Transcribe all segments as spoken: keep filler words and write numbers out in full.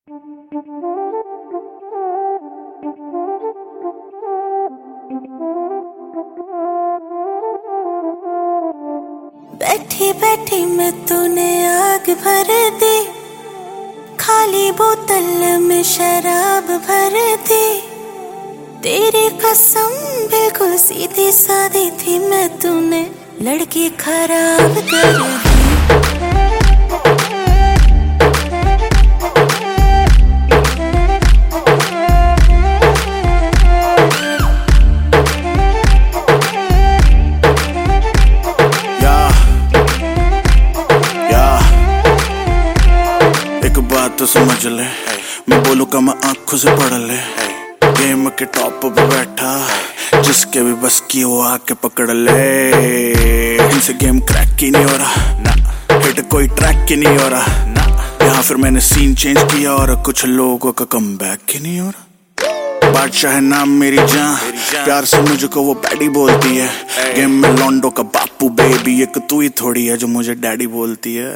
बैठी बैठी मैं तूने आग भर दी, खाली बोतल में शराब भर दी। तेरी कसम बिल्कुल सीधी सादी थी, मैं तूने लड़की खराब कर दी। तो समझ ले, मैं बोलूं का मैं आंखों से पढ़ ले। गेम के टॉप पे बैठा, जिसके भी बस की वो आके पकड़ ले। इनसे गेम क्रैक ही नहीं हो रहा ना, हिट कोई ट्रैक ही नहीं हो रहा ना। यहाँ फिर मैंने सीन चेंज किया और कुछ लोगों का कमबैक ही नहीं हो रहा। बादशाह है नाम मेरी जान, प्यार से मुझको वो पैडी बोलती है। गेम में लॉन्डो का बापू बेबी, एक तू ही थोड़ी है जो मुझे डैडी बोलती है।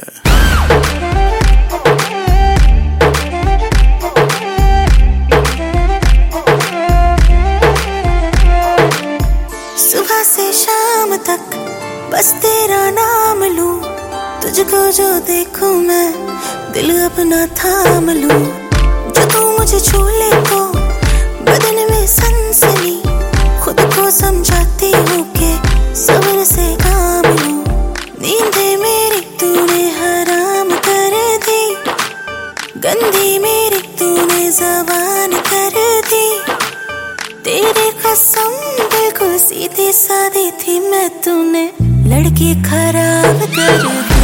सुबह से शाम तक बस तेरा नाम लूं, तुझको जो देखूं मैं दिल अपना थाम लूं। जो तू मुझे छू ले तो बदन में सनसनी, खुद को समझाती हूँ कि सब्र से काम लूं। नींदें मेरी तूने हराम कर दी, गंदी मेरी तूने ज़बान कर दी। तेरी कसम बिल्कुल सीधी सादी थी, मैं तूने लड़की खराब कर दी।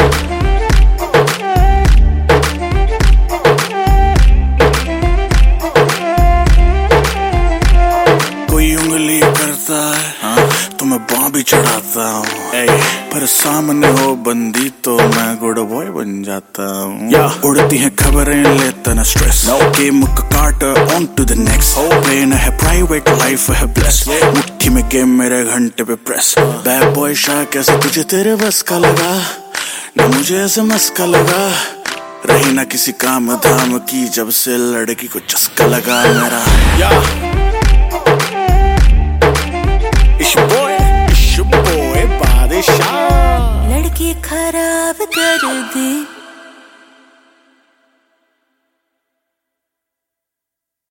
कोई उंगली करता है हाँ, तो मैं बाँ भी चढ़ाता हूँ। पर सामने हो बंदी तो मैं गुड बॉय बन जाता हूँ। या उड़ती हैं खबरें लेता ना स्ट्रेस, गेम का काट on to the next. Plain है प्राइवेट लाइफ है ब्लेस, मुट्ठी में गेम मेरे घंटे पे प्रेस। बैड बॉय शाह कैसे तुझे तेरे बस का लगा, ना मुझे ऐसे मस्का लगा। रही ना किसी काम धाम की जब से लड़की को चस्का लगा मेरा। या इश बॉय इश बॉय बादशाह, लड़की खराब कर दी।